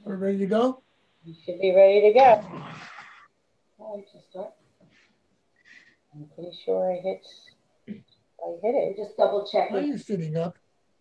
We're ready to go? You should be ready to go. Oh, just start. I'm pretty sure I hit it. Just double check. Why are you sitting up?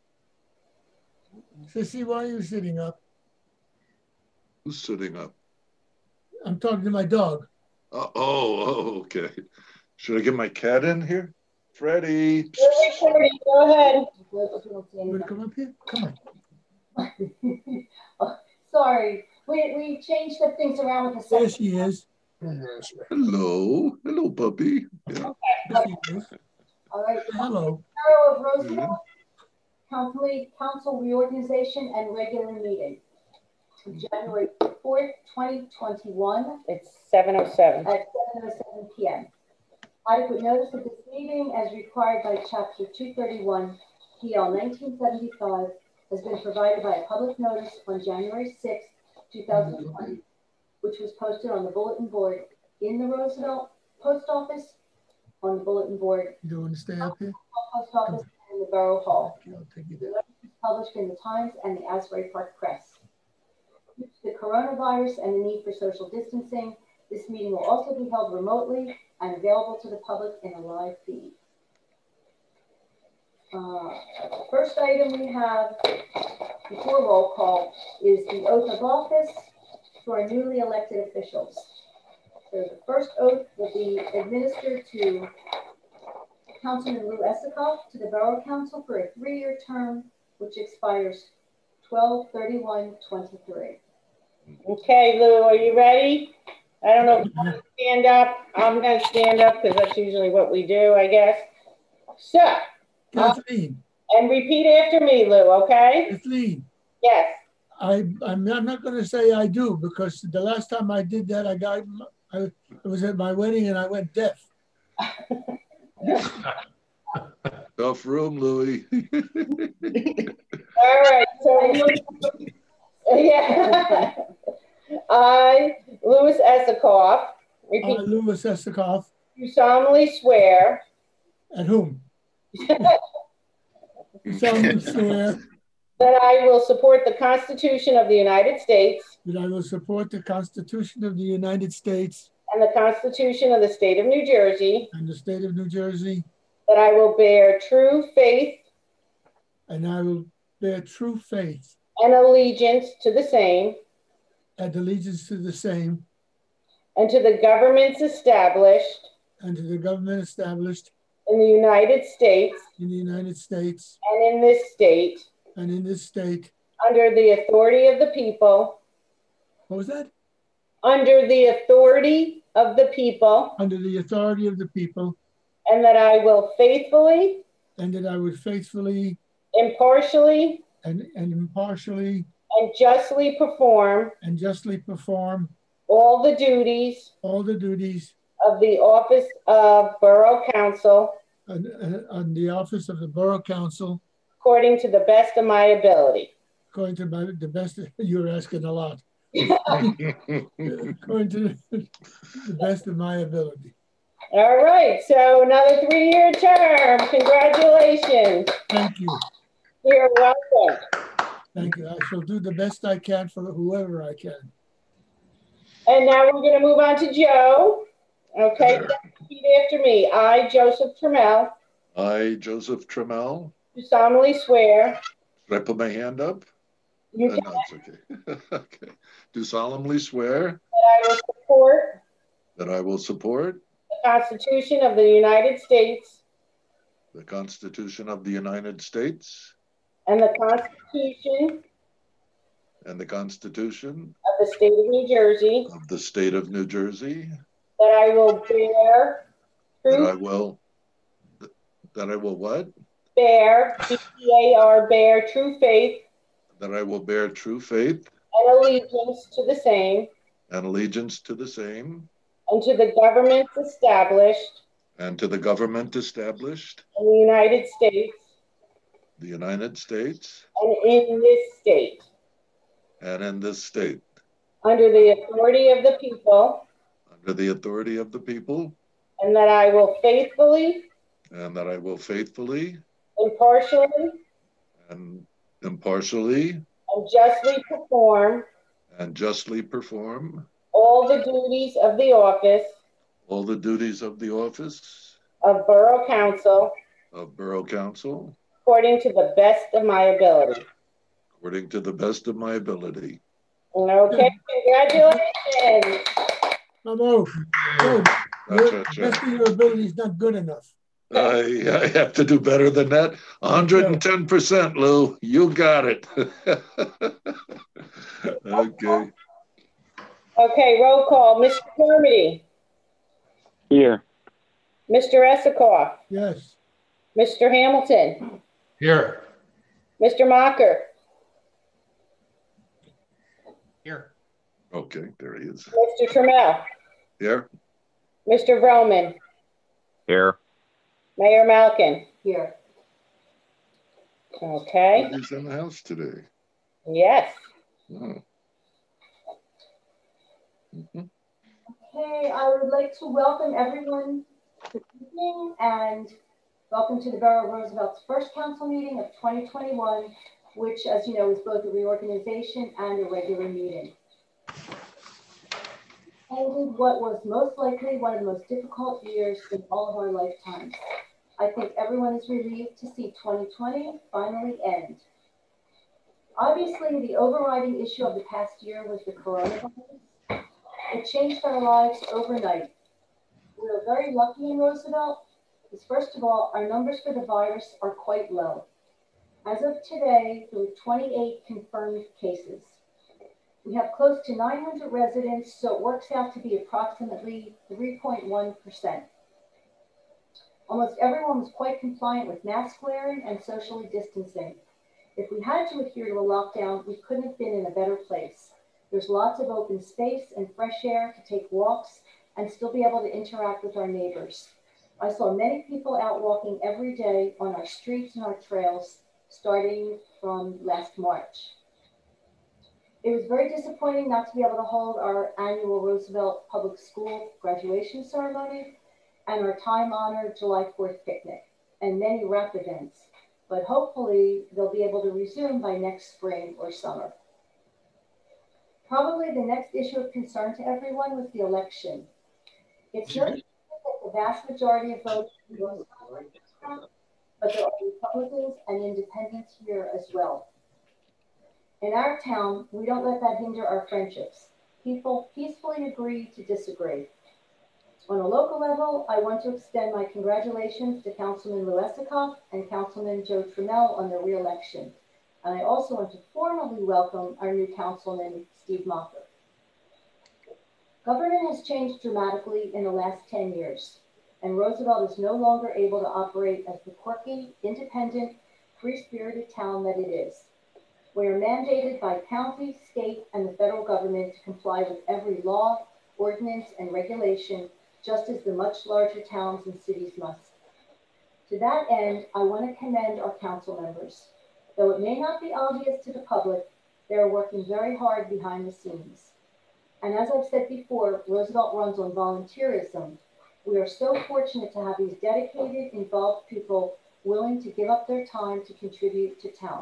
Sissy, why are you sitting up? Who's sitting up? I'm talking to my dog. Okay. Should I get my cat in here? Freddie. Go ahead. Want to come up here? Come on. Oh, sorry. We changed the things around with the There she is. Hello. Hello, puppy. Yeah. There she is. All right. Hello. Borough of Roosevelt, Council reorganization and regular meeting. January 4th, 2021. It's 7:07. At 7:07 p.m. Adequate notice of this meeting, as required by Chapter 231 PL 1975, has been provided by a public notice on January 6, 2020, which was posted on the bulletin board in the Roosevelt Post Office, on the bulletin board. You don't want to stay up here? Post Office and in the Borough Hall. Okay, I'll take you The there. notice was published in the Times and the Asbury Park Press. Due to the coronavirus and the need for social distancing, this meeting will also be held remotely and available to the public in a live feed. The first item we have before roll call is the oath of office for our newly elected officials. So the first oath will be administered to Councilman Lou Esikoff to the Borough Council for a 3-year term, which expires 12/31/23. Okay, Lou, are you ready? I don't know if you want to stand up. I'm going to stand up because that's usually what we do, I guess. So, Kathleen. and repeat after me, Lou, okay? Kathleen. Yes. I'm not going to say I do, because the last time I did that, I was at my wedding and I went deaf. Tough room, Louis. All right. So, yeah. I, Louis Esikoff, repeat. I, Louis Esikoff. You solemnly swear. At whom? You solemnly swear. That I will support the Constitution of the United States. That I will support the Constitution of the United States. And the Constitution of the State of New Jersey. And the State of New Jersey. That I will bear true faith. And I will bear true faith. And allegiance to the same. And allegiance to the same. And to the governments established. And to the government established. In the United States. In the United States. And in this state. And in this state. Under the authority of the people. What was that? Under the authority of the people. Under the authority of the people. And that I will faithfully. And that I would faithfully. Impartially. And impartially. And justly perform. And justly perform. All the duties. All the duties. Of the office of Borough Council. On the office of the Borough Council. According to the best of my ability. According to the best, you're asking a lot. According to the best of my ability. All right, so another 3-year term. Congratulations. Thank you. You're welcome. Thank you. I shall do the best I can for whoever I can. And now we're going to move on to Joe. Okay, repeat after me. I, Joseph Trammell. I, Joseph Trammell. Do solemnly swear. Should I put my hand up? You can. No, it's okay. Okay. Do solemnly swear. That I will support. That I will support. The Constitution of the United States. The Constitution of the United States. And the Constitution. And the Constitution. Of the State of New Jersey. Of the State of New Jersey. That I will bear. That I will. That I will what? Bear, B-E-A-R, bear true faith. That I will bear true faith. And allegiance to the same. And allegiance to the same. And to the governments established. And to the government established. In the United States. The United States. And in this state. And in this state. Under the authority of the people. Under the authority of the people. And that I will faithfully. And that I will faithfully. Impartially. And impartially. And justly perform. and justly perform all the duties of the office all the duties of the office of Borough Council of Borough Council according to the best of my ability. according to the best of my ability. Okay, congratulations. No, best of your ability is not good enough. I have to do better than that. 110%, Lou. You got it. Okay. Okay, roll call. Mr. Carmody. Here. Mr. Esikoff. Yes. Mr. Hamilton. Here. Mr. Mocker. Here. Okay, there he is. Mr. Trammell. Here. Mr. Vroman. Here. Mayor Malkin. Here. Okay. He's in the house today. Yes. Oh. Okay, I would like to welcome everyone to the evening and welcome to the Borough of Roosevelt's first council meeting of 2021, which, as you know, is both a reorganization and a regular meeting. Ended what was most likely one of the most difficult years in all of our lifetimes. I think everyone is relieved to see 2020 finally end. Obviously, the overriding issue of the past year was the coronavirus. It changed our lives overnight. We are very lucky in Roosevelt because, first of all, our numbers for the virus are quite low. As of today, there were 28 confirmed cases. We have close to 900 residents, so it works out to be approximately 3.1%. Almost everyone was quite compliant with mask wearing and socially distancing. If we had to adhere to a lockdown, we couldn't have been in a better place. There's lots of open space and fresh air to take walks and still be able to interact with our neighbors. I saw many people out walking every day on our streets and our trails, starting from last March. It was very disappointing not to be able to hold our annual Roosevelt Public School graduation ceremony and our time-honored July 4th picnic and many rap events, but hopefully they'll be able to resume by next spring or summer. Probably the next issue of concern to everyone was the election. It's no secret that the vast majority of voters but there are Republicans and independents here as well. In our town, we don't let that hinder our friendships. People peacefully agree to disagree. On a local level, I want to extend my congratulations to Councilman Lou Esikoff and Councilman Joe Trammell on their re-election. And I also want to formally welcome our new Councilman, Steve Mocker. Government has changed dramatically in the last 10 years, and Roosevelt is no longer able to operate as the quirky, independent, free-spirited town that it is. We are mandated by county, state, and the federal government to comply with every law, ordinance, and regulation, just as the much larger towns and cities must. To that end, I want to commend our council members. Though it may not be obvious to the public, they are working very hard behind the scenes. And as I've said before, Roosevelt runs on volunteerism. We are so fortunate to have these dedicated, involved people willing to give up their time to contribute to town.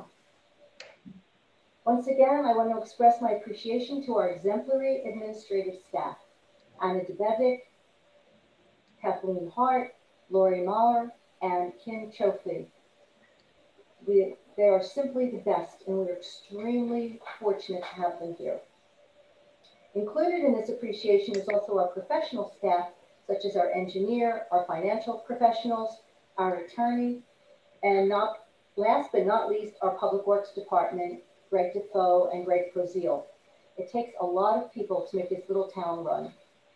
Once again, I want to express my appreciation to our exemplary administrative staff, Anna Debevik, Kathleen Hart, Lori Mahler, and Kim Chofli. They are simply the best, and we're extremely fortunate to have them here. Included in this appreciation is also our professional staff, such as our engineer, our financial professionals, our attorney, and last but not least, our Public Works Department, Greg Defoe and Greg Prozile. It takes a lot of people to make this little town run.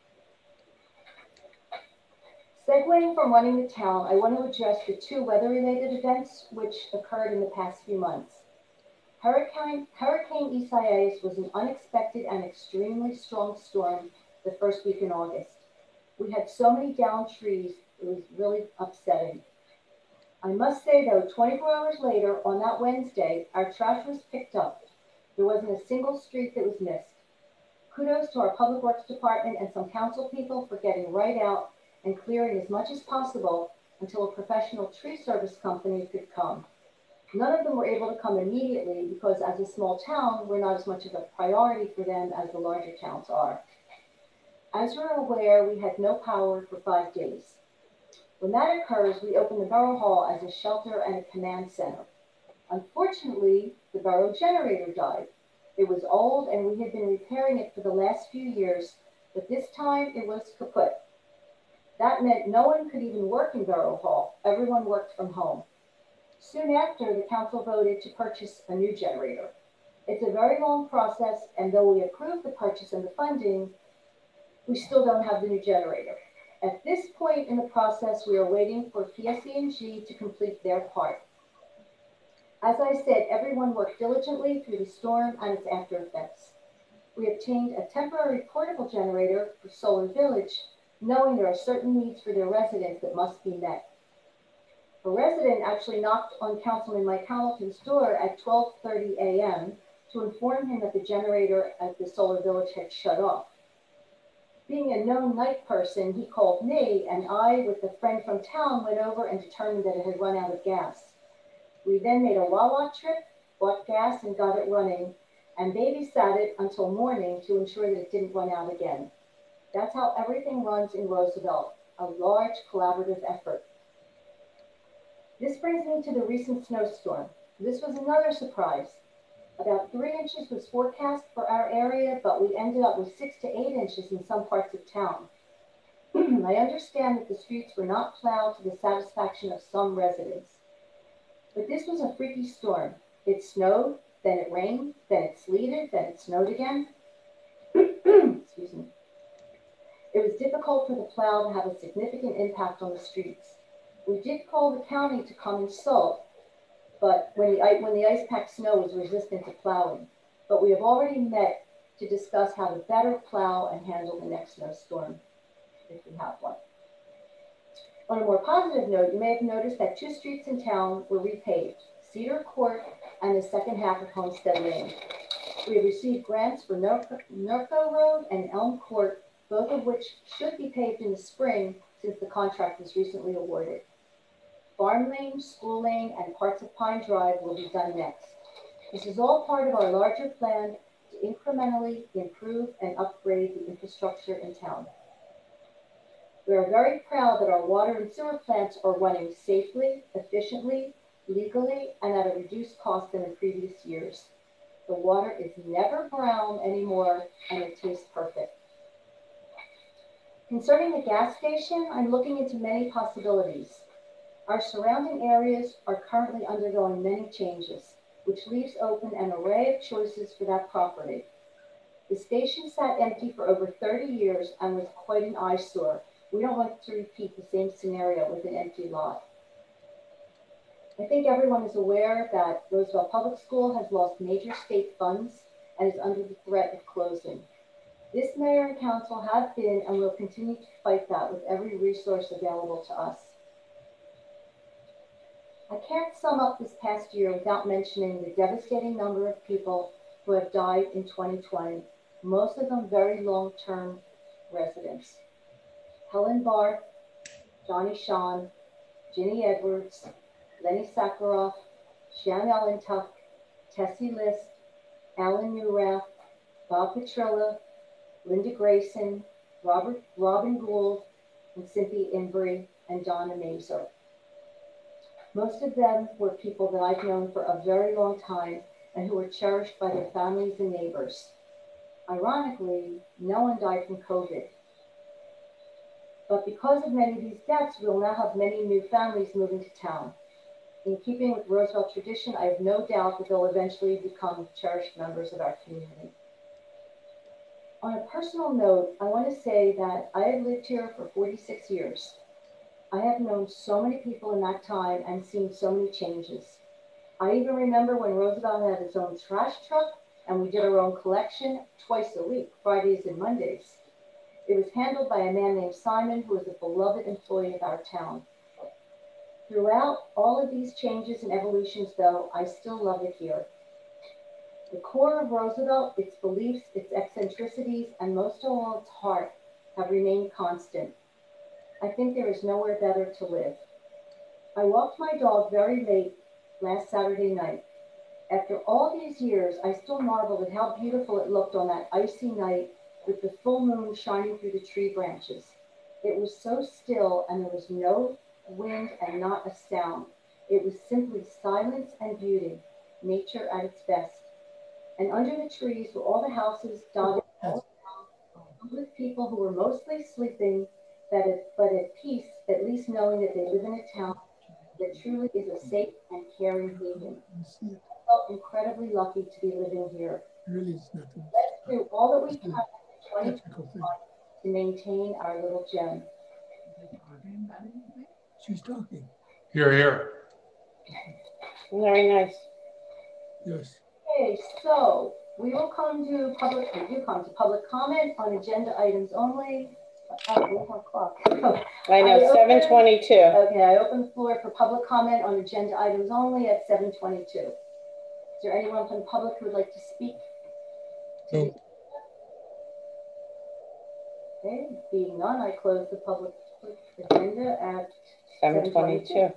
Segueing from running the town, I want to address the two weather-related events which occurred in the past few months. Hurricane Isaias was an unexpected and extremely strong storm the first week in August. We had so many downed trees, it was really upsetting. I must say though, 24 hours later, on that Wednesday, our trash was picked up. There wasn't a single street that was missed. Kudos to our Public Works Department and some council people for getting right out and clearing as much as possible until a professional tree service company could come. None of them were able to come immediately because as a small town, we're not as much of a priority for them as the larger towns are. As you're aware, we had no power for 5 days. When that occurs, we open the Borough Hall as a shelter and a command center. Unfortunately, the borough generator died. It was old and we had been repairing it for the last few years, but this time it was kaput. That meant no one could even work in Borough Hall. Everyone worked from home. Soon after, the council voted to purchase a new generator. It's a very long process, and though we approved the purchase and the funding, we still don't have the new generator. At this point in the process, we are waiting for PSE&G to complete their part. As I said, everyone worked diligently through the storm and its after effects. We obtained a temporary portable generator for Solar Village, knowing there are certain needs for their residents that must be met. A resident actually knocked on Councilman Mike Hamilton's door at 12:30 a.m. to inform him that the generator at the Solar Village had shut off. Being a known night person, he called me, and I, with a friend from town, went over and determined that it had run out of gas. We then made a Wawa trip, bought gas, and got it running, and babysat it until morning to ensure that it didn't run out again. That's how everything runs in Roosevelt, a large collaborative effort. This brings me to the recent snowstorm. This was another surprise. About 3 inches was forecast for our area, but we ended up with 6 to 8 inches in some parts of town. I understand that the streets were not plowed to the satisfaction of some residents. But this was a freaky storm. It snowed, then it rained, then it sleeted, then it snowed again. Excuse me. It was difficult for the plow to have a significant impact on the streets. We did call the county to come and salt, but when the ice-packed snow was resistant to plowing. But we have already met to discuss how to better plow and handle the next snowstorm, if we have one. On a more positive note, you may have noticed that 2 streets in town were repaved, Cedar Court and the second half of Homestead Lane. We have received grants for Norco Road and Elm Court, both of which should be paved in the spring since the contract was recently awarded. Farm Lane, School Lane, and parts of Pine Drive will be done next. This is all part of our larger plan to incrementally improve and upgrade the infrastructure in town. We are very proud that our water and sewer plants are running safely, efficiently, legally, and at a reduced cost than in previous years. The water is never brown anymore, and it tastes perfect. Concerning the gas station, I'm looking into many possibilities. Our surrounding areas are currently undergoing many changes, which leaves open an array of choices for that property. The station sat empty for over 30 years and was quite an eyesore. We don't want to repeat the same scenario with an empty lot. I think everyone is aware that Roosevelt Public School has lost major state funds and is under the threat of closing. This mayor and council have been and will continue to fight that with every resource available to us. I can't sum up this past year without mentioning the devastating number of people who have died in 2020, most of them very long-term residents. Helen Barth, Johnny Shawn, Ginny Edwards, Lenny Sakharov, Shan Ellentuck, Tessie List, Alan Newrath, Bob Petrilla, Linda Grayson, Robin Gould, and Cynthia Embry, and Donna Mazer. Most of them were people that I've known for a very long time and who were cherished by their families and neighbors. Ironically, no one died from COVID. But because of many of these deaths, we'll now have many new families moving to town. In keeping with Roosevelt tradition, I have no doubt that they'll eventually become cherished members of our community. On a personal note, I want to say that I have lived here for 46 years. I have known so many people in that time and seen so many changes. I even remember when Roosevelt had its own trash truck and we did our own collection twice a week, Fridays and Mondays. It was handled by a man named Simon, who was a beloved employee of our town. Throughout all of these changes and evolutions, though, I still love it here. The core of Roosevelt, its beliefs, its eccentricities, and most of all, its heart have remained constant. I think there is nowhere better to live. I walked my dog very late last Saturday night. After all these years, I still marvel at how beautiful it looked on that icy night with the full moon shining through the tree branches. It was so still and there was no wind and not a sound. It was simply silence and beauty, nature at its best. And under the trees were all the houses dotted all around with people who were mostly sleeping, but at peace, at least knowing that they live in a town that truly is a safe and caring haven. I felt incredibly lucky to be living here. Really, it's nothing. Let's do all that we can in 2021 to maintain our little gem. She's talking. Here, here. Very nice. Yes. Okay, so we will come to public comment on agenda items only. Oh, 1 o'clock. I know, 7:22. Okay, I open the floor for public comment on agenda items only at 7:22. Is there anyone from the public who would like to speak? No. Okay, being none, I close the public agenda at 7:22.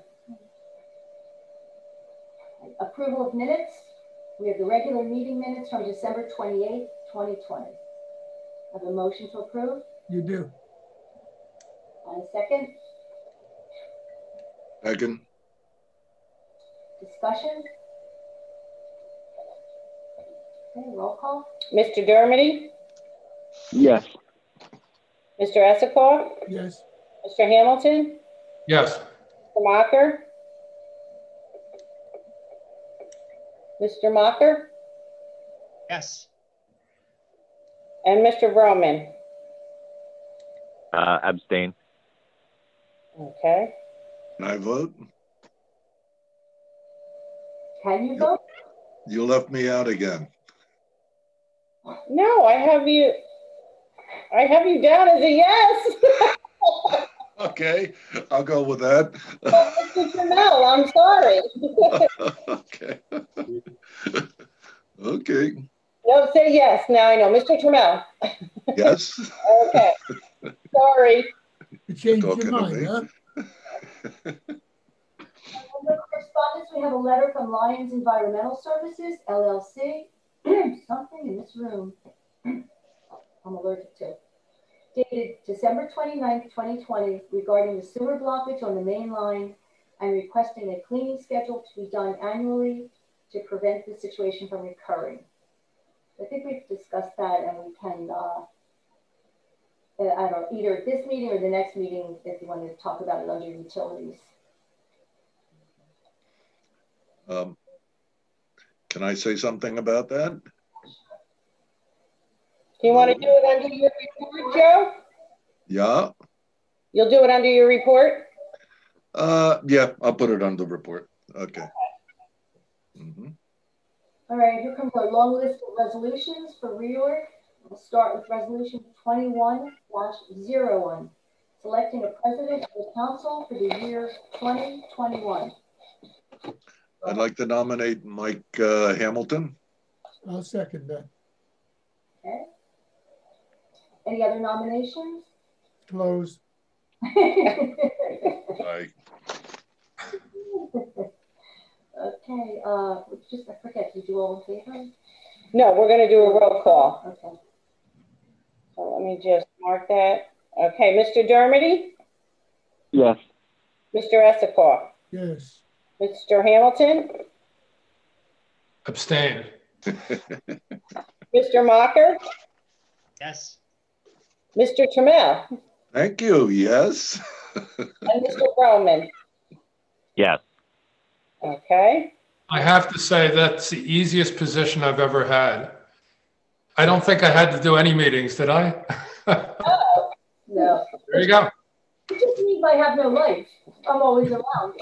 Approval of minutes. We have the regular meeting minutes from December 28th, 2020. Have a motion to approve? You do. And a second? Second. Discussion? Okay, roll call. Mr. Dermody? Yes. Mr. Essecar? Yes. Mr. Hamilton? Yes. Mr. Mocker? Mr. Mocker? Yes. And Mr. Broman? Abstain. Okay. Can I vote? Can you vote? You left me out again. No, I have you down as a yes. Okay, I'll go with that. Mr. Trammell, I'm sorry. Okay. Okay. No, say yes. Now I know. Mr. Trammell. Yes. Okay. Sorry. You changed Talking your to mind, me. huh? Under correspondence, we have a letter from Lions Environmental Services, LLC. Something in this room I'm allergic to. Dated December 29th, 2020, regarding the sewer blockage on the main line and requesting a cleaning schedule to be done annually to prevent the situation from recurring. I think we've discussed that, and we can, I don't know, either at this meeting or the next meeting if you want to talk about it under utilities. Can I say something about that? Do you want to do it under your report, Joe? Yeah. You'll do it under your report? Yeah, I'll put it on the report. Okay. All right, here comes our long list of resolutions for reorg. We'll start with resolution 21-01, selecting a president of the council for the year 2021. I'd like to nominate Mike Hamilton. I'll second that. Okay. Any other nominations? Close. Aye. Okay, I forget, did you all in favor? No, we're going to do a roll call. Okay. So let me just mark that. Okay, Mr. Dermody? Yes. Mr. Essecar? Yes. Mr. Hamilton? Abstain. Mr. Mocker? Yes. Mr. Trammell? Thank you. Yes. And Mr. Broman? Yes. Okay. I have to say that's the easiest position I've ever had. I don't think I had to do any meetings, did I? No. There you go. It just means I have no life. I'm always around.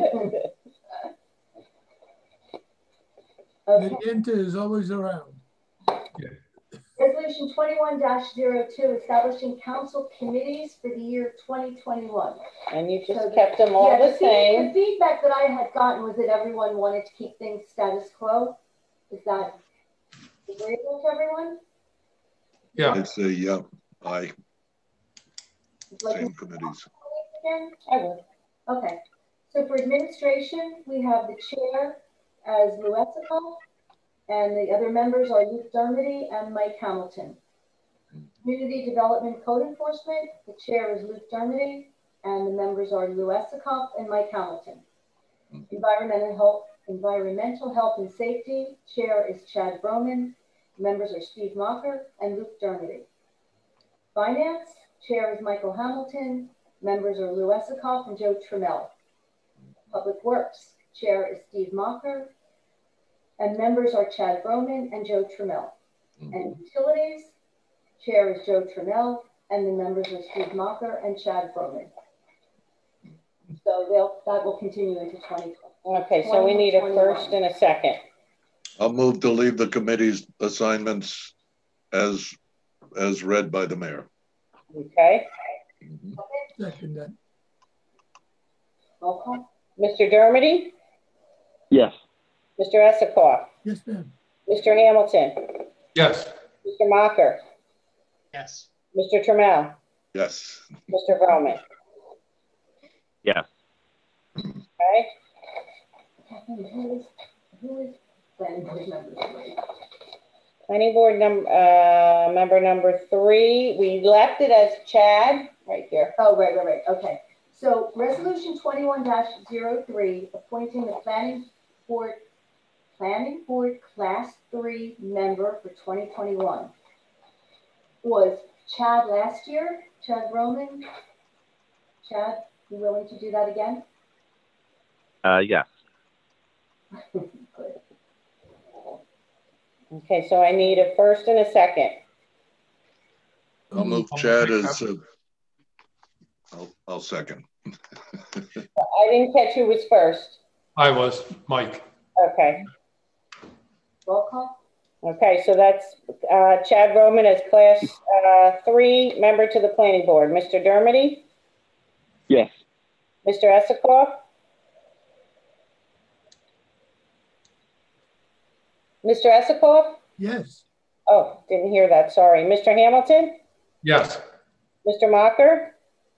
Okay. The enter is always around. Resolution 21-02, establishing council committees for the year 2021. And you just kept them all the same. The feedback that I had gotten was that everyone wanted to keep things status quo. Is that agreeable to everyone? Yeah. It's a, yeah, aye. Like Same committees. again? I will. Okay. So for administration, we have the chair as Lou Esicott, and the other members are Luke Dermody and Mike Hamilton. Community Development Code Enforcement, the chair is Luke Dermody, and the members are Lou Esicott and Mike Hamilton. Environmental Health and Safety, chair is Chad Broman, members are Steve Mocker and Luke Dermody. Finance, chair is Michael Hamilton, members are Lou Esicott and Joe Trammell. Public Works, chair is Steve Mocker, and members are Chad Broman and Joe Trammell. And Utilities, chair is Joe Trammell, and the members are Steve Mocker and Chad Broman. So that will continue into 2020. Okay, so we need a first and a second. I'll move to leave the committee's assignments as read by the mayor. Okay. Second that. Roll call. Mr. Dermody? Yes. Mr. Esicott? Yes, ma'am. Mr. Hamilton? Yes. Mr. Mocker? Yes. Mr. Trammell? Yes. Mr. Broman? Yes. Okay. Who is planning board member 3? Planning board member number 3, we left it as Chad right here. Oh, right. Okay. So resolution 21-03, appointing the planning board class 3 member for 2021 was Chad last year. Chad Broman. Chad, you willing to do that again? Yes. Good. Okay, so I need a first and a second. I'll move Chad as I'll second. I didn't catch who was first. I was, Mike. Okay. Roll call. Okay, so that's Chad Broman as class 3 member to the planning board. Mr. Dermody? Yes. Mr. Esicott? Mr. Esicott? Yes. Oh, didn't hear that. Sorry. Mr. Hamilton? Yes. Mr. Mocker?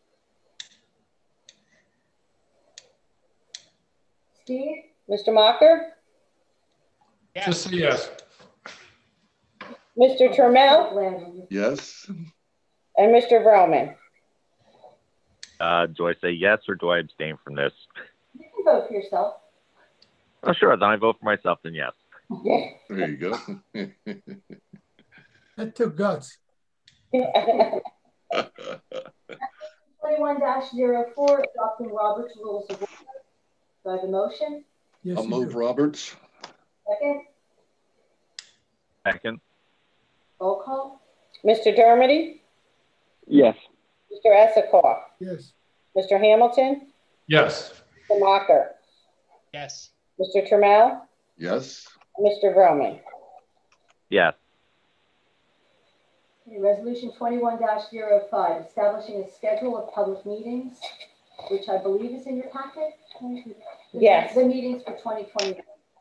Steve? Mr. Mocker? Yes. Just say yes. Mr. Trammell? Yes. And Mr. Broman? Do I say yes or do I abstain from this? You can vote for yourself. Oh, sure. Then I vote for myself. Then yes. There you go. That took guts. 21-04, adopting Robert's Rules of Order. Do I have a motion? Yes, I'll you move do. Roberts. Second? Second. Roll call. Mr. Dermody? Yes. Mr. Esicott? Yes. Mr. Hamilton? Yes. Mr. Mocker? Yes. Mr. Trammell? Yes. Mr. Broman? Yes. Okay, resolution 21-05, establishing a schedule of public meetings, which I believe is in your packet. Yes. The meetings for 2020.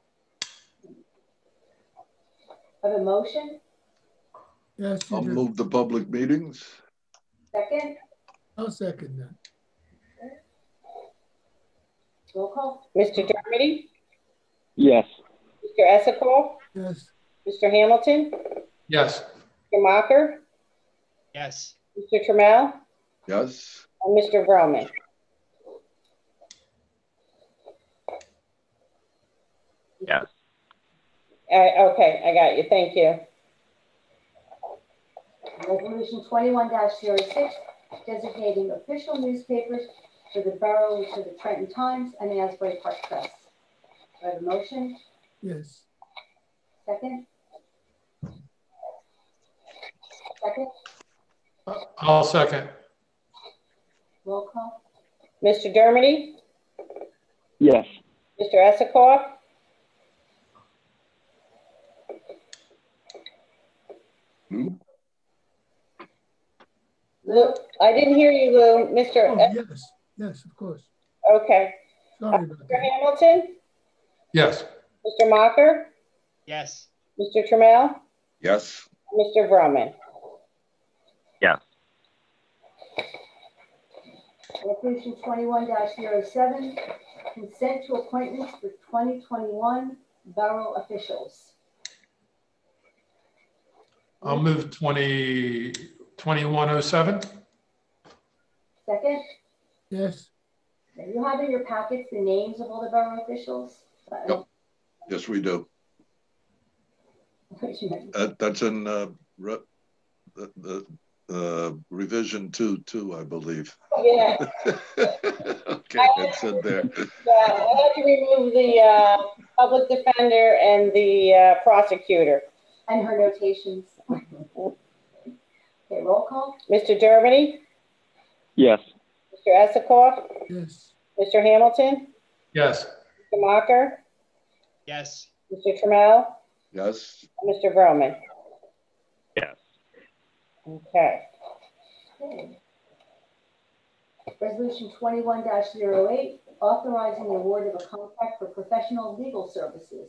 Have a motion? Yes, you I'll do. move the public meetings. Second? I'll second that. Roll call. Mr. Dermody? Yes. Mr. Esicott? Yes. Mr. Hamilton? Yes. Mr. Mocker? Yes. Mr. Trammell? Yes. And Mr. Broman? Yes. Okay, I got you. Thank you. Resolution 21-06, designating official newspapers for the borough, which are the Trenton Times and the Asbury Park Press. Do I have a motion? Yes. Second? Second? I'll second. Roll call. Mr. Dermody? Yes. Mr. Esicott? Who? Lou, I didn't hear you, Lou. Mr. Oh, yes. Yes, of course. Okay. Sorry about Mr. that. Hamilton? Yes. Mr. Mocker? Yes. Mr. Trammell? Yes. Mr. Broman? Yes. Resolution 21-07, Consent to appointments for 2021 borough officials. I'll move 2107. Second, Yes. now you have in your packets the names of all the borough officials. Yep. Yes, we do. That's in the revision 2, I believe. Yeah, Okay, that's in there. yeah, I have to remove the public defender and the prosecutor. And her notations. Okay, roll call. Mr. Dermody, Yes. Mr. Esikoff, Yes. Mr. Hamilton, Yes. Mr. Mocker, Yes. Mr. Trammell, Yes. and Mr. Vroman. Yes. Okay. Okay. Resolution 21-08, authorizing the award of a contract for professional legal services.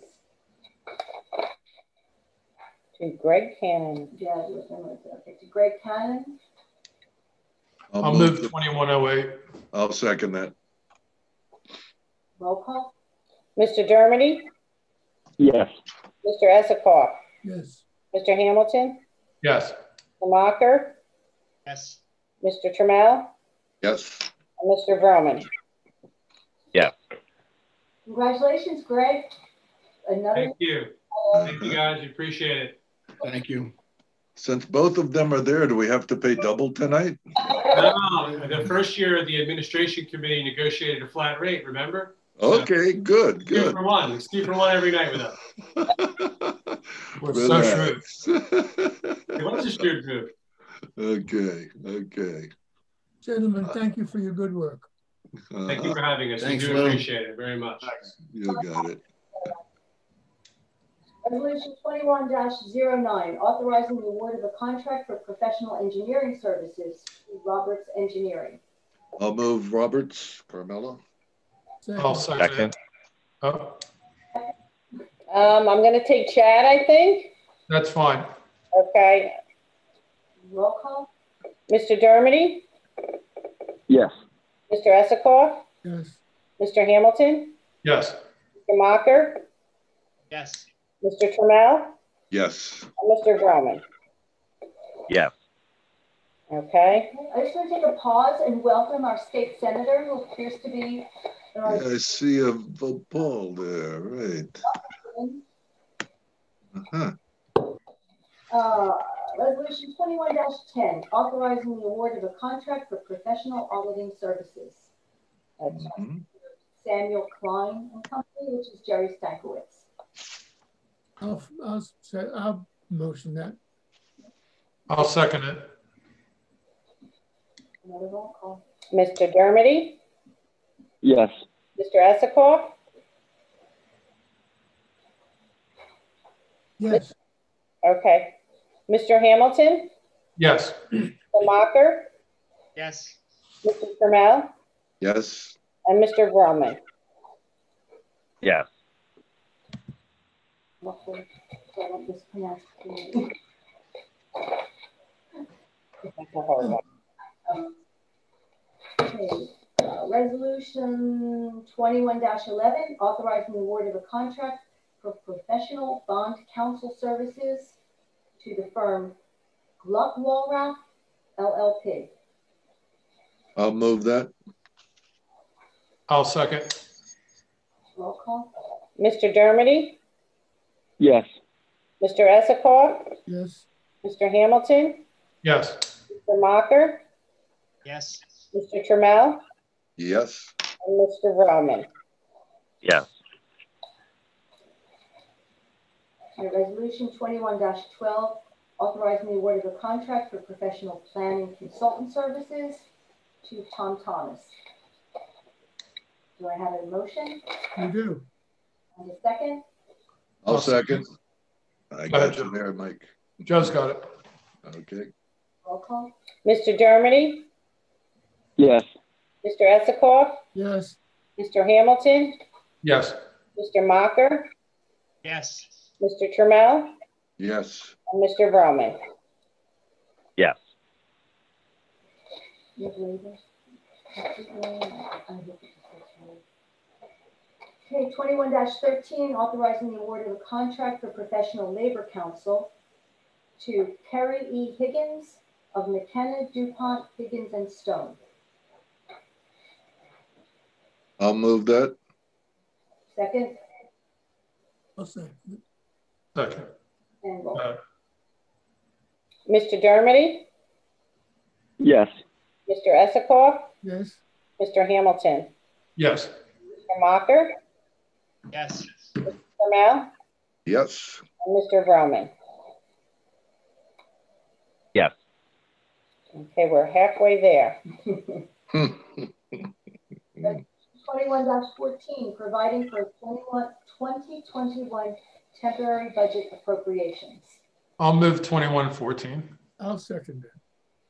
To Greg Cannon. Yeah, okay, to Greg Cannon. I'll move 2108. I'll second that. Roll call. Mr. Dermody, Yes. Mr. Esikoff, Yes. Mr. Hamilton, Yes. Mr. Mocker, Yes. Mr. Trammell, Yes. and Mr. Vroman. Yes. Congratulations, Greg. Another. Thank you. Thank you, guys. We appreciate it. Thank you. Since both of them are there, do we have to pay double tonight? No, the first year, the administration committee negotiated a flat rate, remember? Okay, good, 2 good. for 1. It's 2 for 1 every night with us. We're so shrewd. It was a shrewd move. Okay, okay. Gentlemen, thank you for your good work. Thank you for having us. Thanks, we do Lou. appreciate it very much. You got it. Resolution 21-09, authorizing the award of a contract for professional engineering services to Roberts Engineering. I'll move Roberts, Carmella. I'll second it. Oh, I'm going to take Chad, I think. that's fine. Okay. Roll call. Mr. Dermody, Yes. Mr. Esikoff, Yes. Mr. Hamilton, Yes. Mr. Mocker, Yes. Mr. Trammell, Yes. and Mr. Vroman. Yes. Okay. I just want to take a pause and welcome our state senator, who appears to be I see a ball there, right. Resolution 21-10, authorizing the award of a contract for professional auditing services. That's Mhm. Samuel Klein and Company, which is Jerry Stankiewicz. I'll motion that. I'll second it. Another roll call. Mr. Dermody, Yes. Mr. Esikoff, Yes. okay. Mr. Hamilton, Yes. Mr. Mocker, Yes. Mr. Trammell, Yes. and Mr. Vroman. Yes. Roughly, so I don't mispronounce it. That's a hard one. Okay, Resolution 21-11, authorizing the award of a contract for professional bond counsel services to the firm Gluck Walrath LLP. I'll move that. I'll second. Roll call. Mr. Dermody, Yes. Mr. Esikoff, Yes. Mr. Hamilton, Yes. Mr. Mocker, Yes. Mr. Trammell, Yes. and Mr. Vroman. Yes. Resolution 21-12, authorizing the award of a contract for professional planning consultant services to Tom Thomas. Do I have a motion You do. and a second? I'll second. I Go ahead, got you Joe. there, Mike. Joe's got it. Okay. Roll call. Mr. Dermody, Yes. Mr. Esikoff, Yes. Mr. Hamilton, Yes. Mr. Mocker, Yes. Mr. Trammell, Yes. and Mr. Vroman. Yes. You have waivers? Okay, 21-13, authorizing the award of a contract for professional labor counsel to Kerry E. Higgins of McKenna, DuPont, Higgins, and Stone. I'll move that. Second, I'll second it. Second. and roll. Mr. Dermody? Yes. Mr. Esikoff? Yes, Mr. Hamilton? Yes. Mr. Mocker? Yes. Mr. Trammell? Yes. And Mr. Vroman? Yes. Okay, we're halfway there. 21-14, providing for 2021 temporary budget appropriations. I'll move 21-14. I'll second it.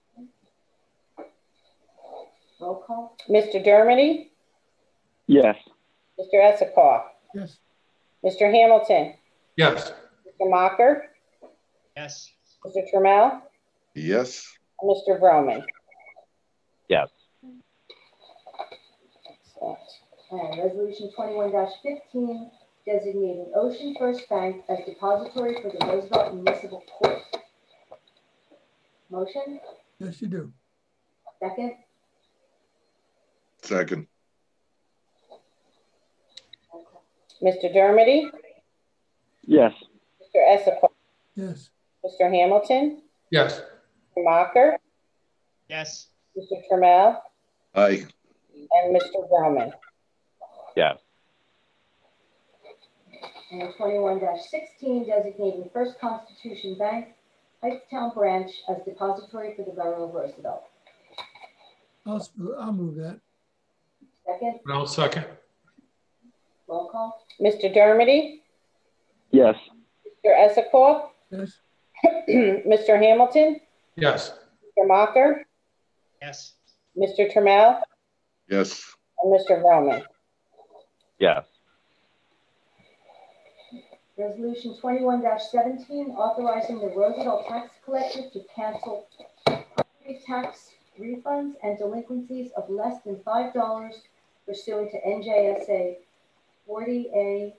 Roll call. Mr. Dermody? Yes. Mr. Esikoff? Yes, Mr. Hamilton? Yes. Mr. Mocker? Yes. Mr. Trammell? Yes. And Mr. Vroman? Yes. Excellent. And resolution 21-15, designating Ocean First Bank as depository for the Roosevelt Municipal Court. Motion, yes, you do. second, Second. Mr. Dermody? Yes. Mr. Esikoff? Yes, Mr. Hamilton? Yes. Mr. Mocker? Yes. Mr. Trammell? Aye. And Mr. Vroman? Yes. and 21-16, designating First Constitution Bank, Hightstown Branch as depository for the Borough of Roosevelt. I'll move that. Second, I'll second. roll call. Mr. Dermody? Yes. Mr. Esikoff? Yes, Mr. Hamilton? Yes. Mr. Mocker? Yes. Mr. Trammell? Yes. And Mr. Vroman? Yes. Resolution 21-17, authorizing the Roosevelt tax collector to cancel property tax refunds and delinquencies of less than $5 pursuant to NJSA 40A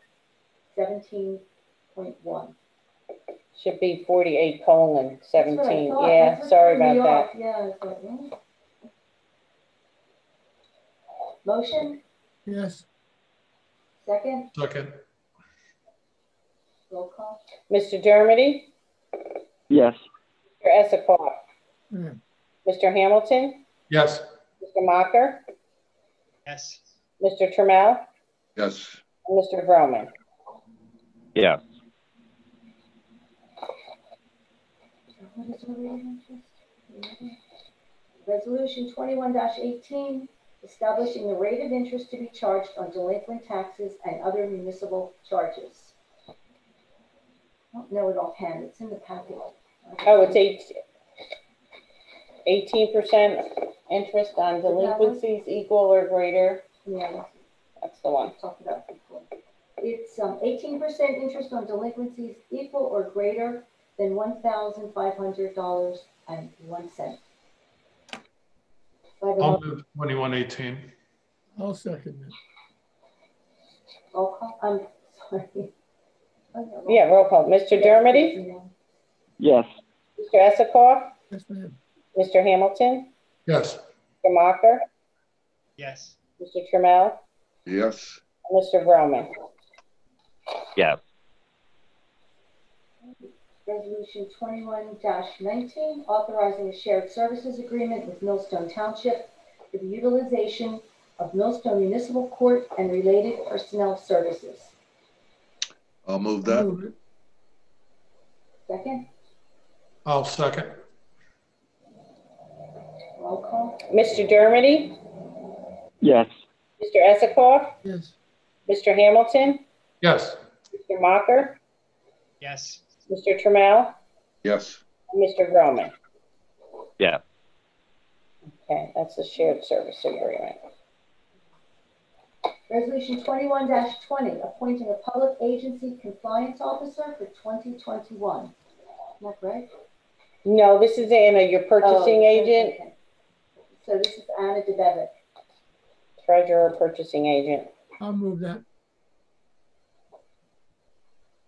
17.1. Should be 48:17. That's what I thought. Yeah, That's what sorry threw me about off. that. Yeah, I thought, Motion, yes, second, Second. roll call. Mr. Dermody? Yes. Mr. Esikoff? yeah, Mr. Hamilton? Yes. Mr. Mocker? Yes. Mr. Trammell? Yes. And Mr. Vroman? Yes. What is the rate of interest? Resolution 21-18, establishing the rate of interest to be charged on delinquent taxes and other municipal charges. I don't know it offhand. It's in the packet. Oh, it's 18% interest on delinquencies equal or greater. Yeah, That's the one. we talked about it before. It's 18% interest on delinquencies equal or greater than $1,500.01. I'll move 21-18. I'll second it. Roll call. I'm sorry. Yeah, roll call. Mr. Dermody? Yes. Mr. Esikoff? Yes, ma'am. Mr. Hamilton? Yes. Mr. Mocker? Yes. Mr. Trammell? Yes. And Mr. Vroman? Yes. Resolution 21-19, authorizing a shared services agreement with Millstone Township for the utilization of Millstone Municipal Court and related personnel services. I'll move I'll that. move it. Second, I'll second. roll call. Mr. Dermody? Yes. Mr. Esikoff? Yes, Mr. Hamilton? Yes. Mr. Mocker? Yes. Mr. Trammell? Yes. And Mr. Vroman? Yes. Okay, that's the shared service agreement. Resolution 21-20, appointing a public agency compliance officer for 2021. Isn't that right? No, this is Anna, your purchasing agent, Okay. So this is Anna DeBevick. treasurer, purchasing agent. I'll move that.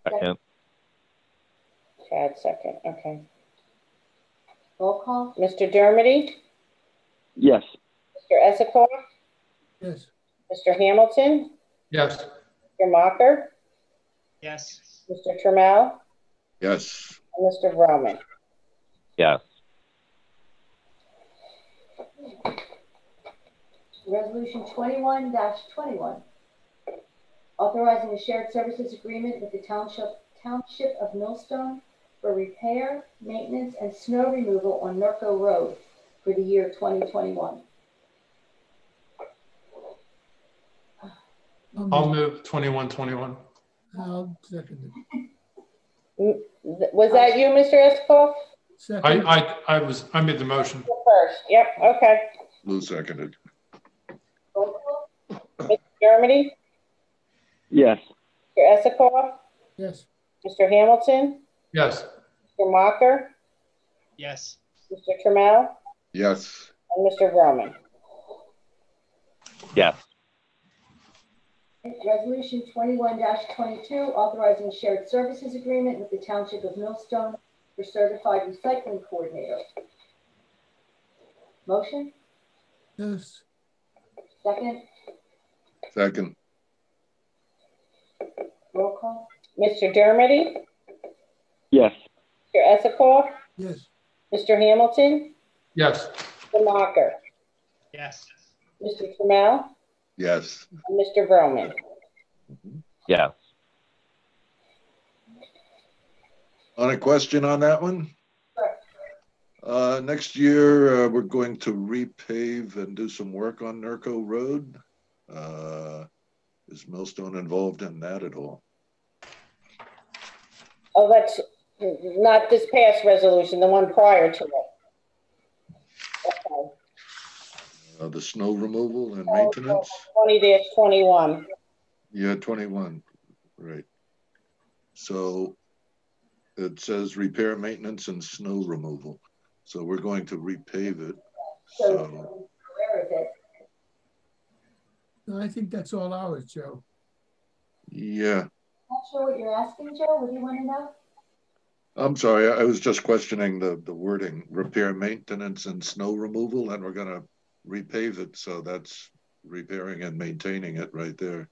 Second. Chad, second, okay. Roll call? Mr. Dermody? Yes. Mr. Esikoff? Yes. Mr. Hamilton? Yes. Mr. Mocker? Yes. Mr. Trammell? Yes. And Mr. Vroman? Yes. Resolution 21-21. Authorizing a shared services agreement with the Township of Millstone for repair, maintenance, and snow removal on Norco Road for the year 2021. I'll move 2121. I'll second Was that you, Mr. Esikoff? it. Second. I made the motion. First, yep, okay. Lou seconded. Roll call? Mr. Dermody? Yes. Mr. Esikoff? Yes. Mr. Hamilton? Yes. Mr. Mocker? Yes. Mr. Trammell? Yes. And Mr. Vroman? Yes. Resolution 21-22, authorizing shared services agreement with the Township of Millstone for certified recycling coordinator. Motion? Yes. Second? Second. Roll call? Mr. Dermody? Yes. Mr. Esikoff? Yes. Mr. Hamilton? Yes. Mr. Mocker? Yes. Mr. Trammell? Yes. And Mr. Vroman? Yes. On a question on that one? Next year, we're going to repave and do some work on Norco Road. Is Millstone involved in that at all? Oh, that's not this past resolution, the one prior to it. Okay. The snow removal and maintenance? 20-21. Yeah, 21, right. So it says repair, maintenance, and snow removal. So we're going to repave it. So, So where is it? No, I think that's all ours, Joe. yeah, Not sure what you're asking, Joe. What do you want to know? I'm sorry. I was just questioning the wording, repair, maintenance, and snow removal, and we're going to repave it. So that's repairing and maintaining it right there.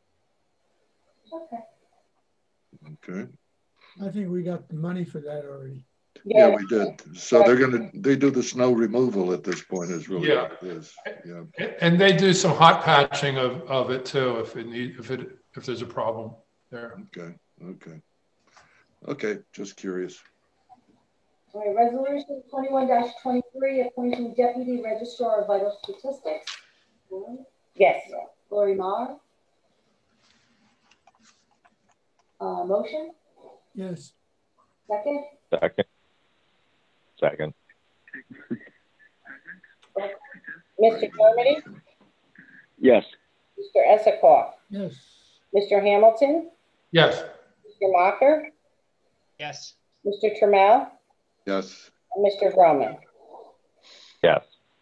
Okay. Okay. I think we got the money for that already. Yeah, we did. So they do the snow removal at this point is really Yeah. what it is. Yeah. And they do some hot patching of it too if there's a problem there. Okay, just curious. All right, resolution 21-23, appointing deputy registrar of vital statistics. Yes. Lori Marr. Motion? Yes. Second? Second. Second. Mr. Dermody? Yes. Mr. Esikoff? Yes. Mr. Hamilton? Yes. Mr. Mocker? Yes. Mr. Trammell? Yes. And Mr. Vroman? Yes.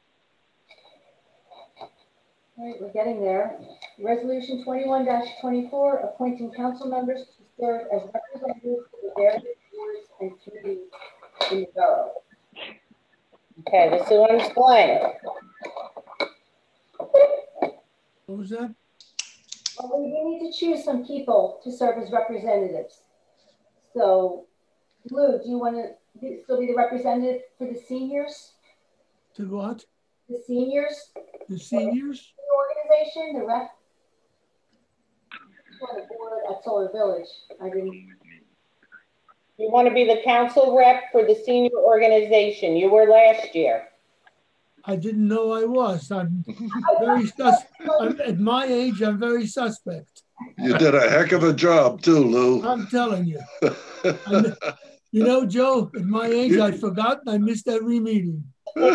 All right, we're getting there. Resolution 21-24, appointing council members to serve as representatives of the various boards and committees in the borough. Okay, this one's blank. What was that? Well, we need to choose some people to serve as representatives. So, Lou, do you want to still be the representative for the seniors? To what? The seniors? The seniors? The organization, the rep? On the board at Solar Village. I didn't. You want to be the council rep for the senior organization. You were last year. I didn't know I was. I'm very at my age, I'm very suspect. You did a heck of a job too, Lou. I'm telling you. You know, Joe, at my age, I've forgotten I missed every meeting.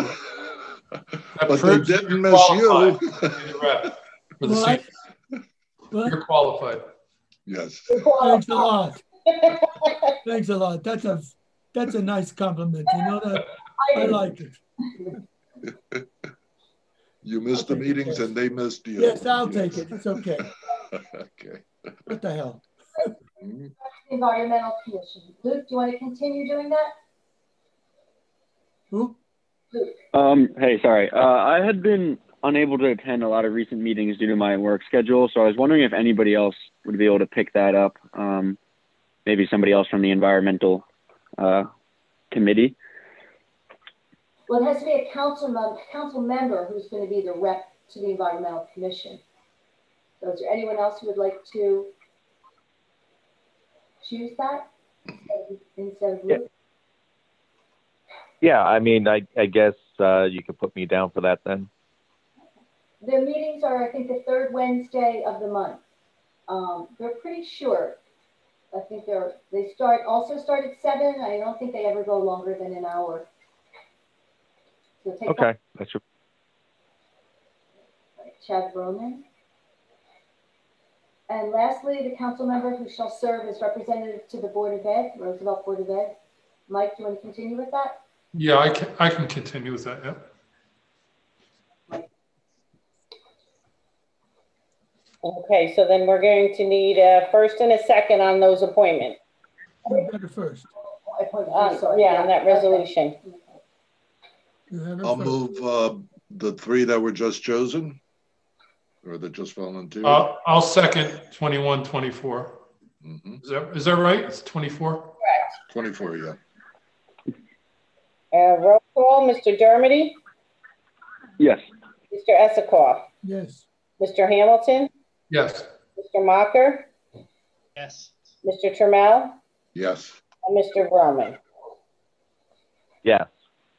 But they didn't miss you. What? You're qualified. Yes. Thanks a lot. Thanks a lot. That's a nice compliment. You know that? I like it. You missed the meetings and they missed you. Yes, I'll take it. It's okay. Okay. What the hell? Environmental Commission. Luke, do you want to continue doing that? Who? Luke. Hey, sorry. I had been unable to attend a lot of recent meetings due to my work schedule, so I was wondering if anybody else would be able to pick that up. Maybe somebody else from the environmental committee. Well, it has to be a council member who's going to be the rep to the Environmental Commission. So is there anyone else who would like to choose that instead of Luke? Yeah, I mean, I guess you could put me down for that then. The meetings are, I think, the third Wednesday of the month. They're pretty short. I think they also start at 7. I don't think they ever go longer than an hour. So take Okay, that's your. Chad Roman. And lastly, the council member who shall serve as representative to the Board of Ed, Roosevelt Board of Ed. Mike, do you want to continue with that? Yeah, I can continue with that, yeah. Okay, so then we're going to need a first and a second on those appointments. You got it first. Yeah, on that resolution. You have it I'll first. move the 3 that were just chosen or that just volunteered. I'll second 21, 24. Mm-hmm. Is that right? It's 24? 24, yeah. Roll call, Mr. Dermody, Yes. Mr. Esikoff, Yes. Mr. Hamilton, Yes. Mr. Mocker, Yes. Mr. Trammell, Yes. and Mr. Broman. Yes.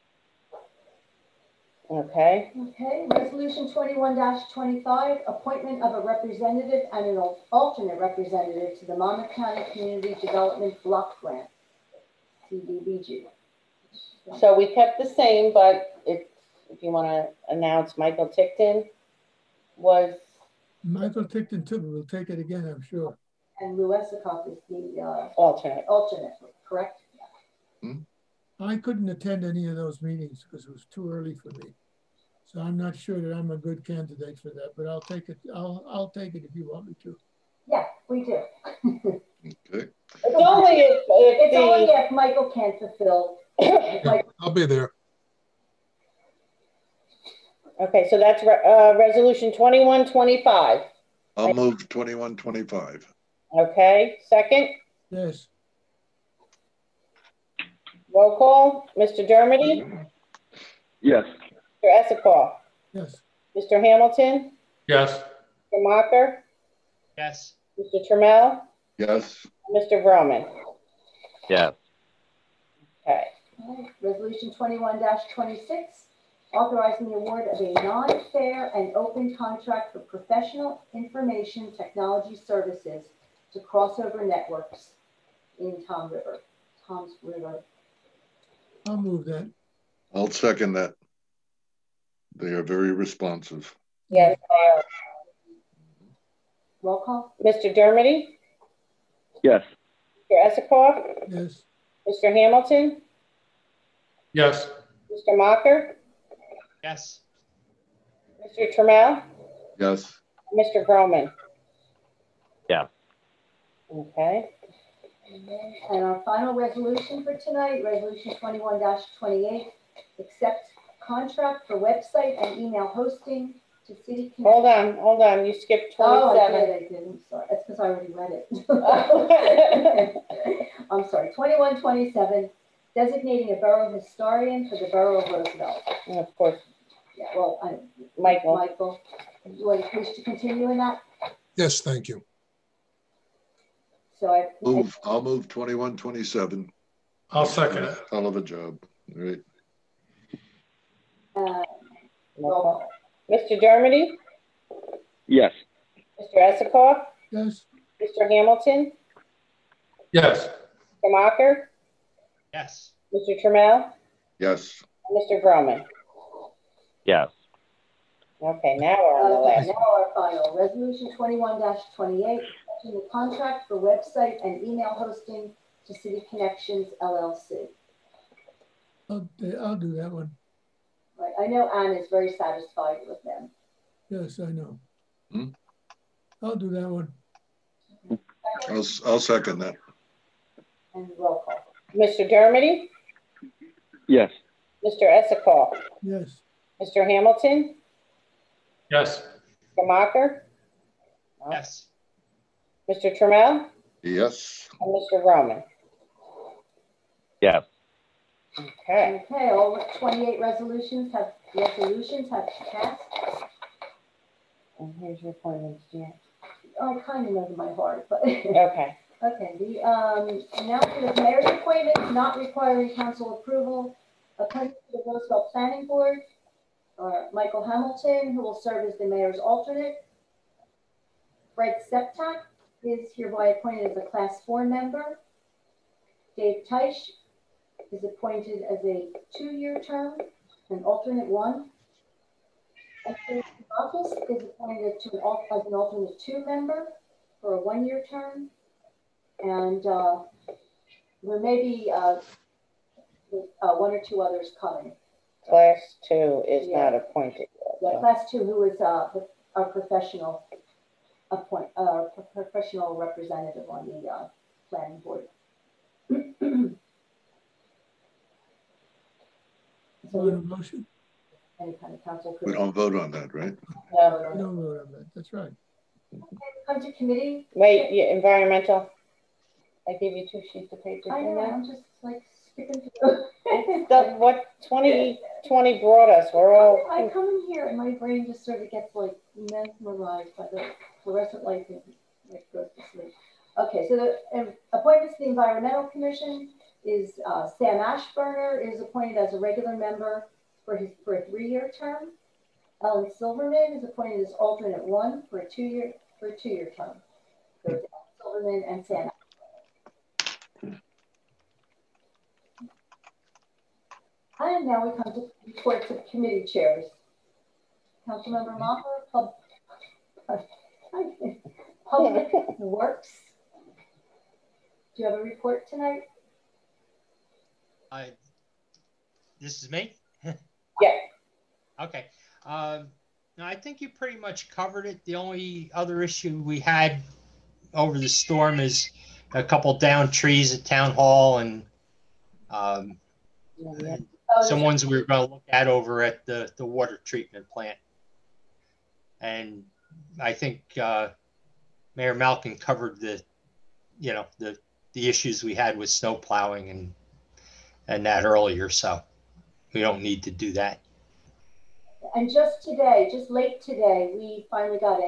Okay. Okay, resolution 21-25, appointment of a representative and an alternate representative to the Monmouth County Community Development Block Grant, CDBG. So we kept the same, but if you want to announce, Michael Tickton was. Michael Tickton too, but we'll take it again, I'm sure. And Lou Esikoff is the alternate, correct? I couldn't attend any of those meetings because it was too early for me. So I'm not sure that I'm a good candidate for that, but I'll take it. I'll take it if you want me to. Yeah, we do. Okay. It's only only if Michael can't fulfill. I'll be there. Okay, so that's resolution 21-25. I'll move 21-25. Okay, second. Yes. Roll call, Mr. Dermody, Yes. Mr. Esikoff, Yes. Mr. Hamilton, Yes. Mr. Mocker, Yes. Mr. Trammell, Yes. and Mr. Broman. Yes. Okay. Resolution 21-26, authorizing the award of a non-fair and open contract for professional information technology services to Crossover Networks in Toms River. I'll move that. I'll second that. They are very responsive. Yes. Roll call. Mr. Dermody, Yes. Mr. Esikoff, Yes. Mr. Hamilton, Yes. Mr. Mocker, Yes. Mr. Trammell, Yes. Mr. Broman. Yeah. Okay. And our final resolution for tonight, resolution 21-28, accept contract for website and email hosting to city. Hold on. You skipped 27. Oh, I didn't. Sorry. That's because I already read it. I'm sorry. 21-27, designating a borough historian for the borough of Roosevelt. And of course. Yeah, well, Michael, you want to continue in that? Yes, thank you. So I'll move 21-27. I'll second it. Hell of a job. All right. Roll call. Mr. Dermody, Yes. Mr. Esikoff, Yes. Mr. Hamilton, Yes. Mr. Mocker, Yes. Mr. Trammell, Yes. and Mr. Broman. Yes. Okay, now we're on the last. Now our final, resolution 21-28, the contract for website and email hosting to City Connections LLC. I'll do that one. Right. I know Anne is very satisfied with them. Yes, I know. I'll do that one. I'll second that. And roll call. Mr. Dermody, Yes. Mr. Esacol, Yes. Mr. Hamilton, Yes. Mr. Mocker, Yes. Mr. Trammell, Yes. and Mr. Roman. Yes. Okay. Okay, all 28 resolutions have passed. And here's your appointments, Jan. I kind of know them by heart, but. Okay. Okay, the announcement of mayor's appointments not requiring council approval. Appointment to the Roosevelt Planning Board, Michael Hamilton, who will serve as the mayor's alternate. Fred Septak is hereby appointed as a Class 4 member. Dave Teich is appointed as a 2-year term, an alternate 1. Esther Office is appointed as an alternate 2 member for a 1-year term. And there may be 1 or 2 others coming. Class 2 is Yeah. not appointed yet. Yeah, Class 2, who is our professional professional representative on the planning board. So a motion? Any kind of council. We don't vote on that, right? No. No vote on that. That's right. Come to committee. Wait, yeah, environmental. I gave you 2 sheets of paper. I know, I'm just like skipping through. What 2020 brought us. We're all. I come in here and my brain just sort of gets like mesmerized by the fluorescent light and like goes to sleep. Okay, so the appointments to the Environmental Commission is Sam Ashburner is appointed as a regular member for a 3-year term. Ellen Silverman is appointed as alternate 1 for a 2-year term. So it's Ellen Silverman and Sam. And now we come to reports of committee chairs. Councilmember Mocker, Public Works. Do you have a report tonight? This is me? Yeah. Okay. No, I think you pretty much covered it. The only other issue we had over the storm is a couple down trees at Town Hall and some ones we were going to look at over at the water treatment plant. And I think Mayor Malkin covered the issues we had with snow plowing and that earlier, so we don't need to do that. And just late today, we finally got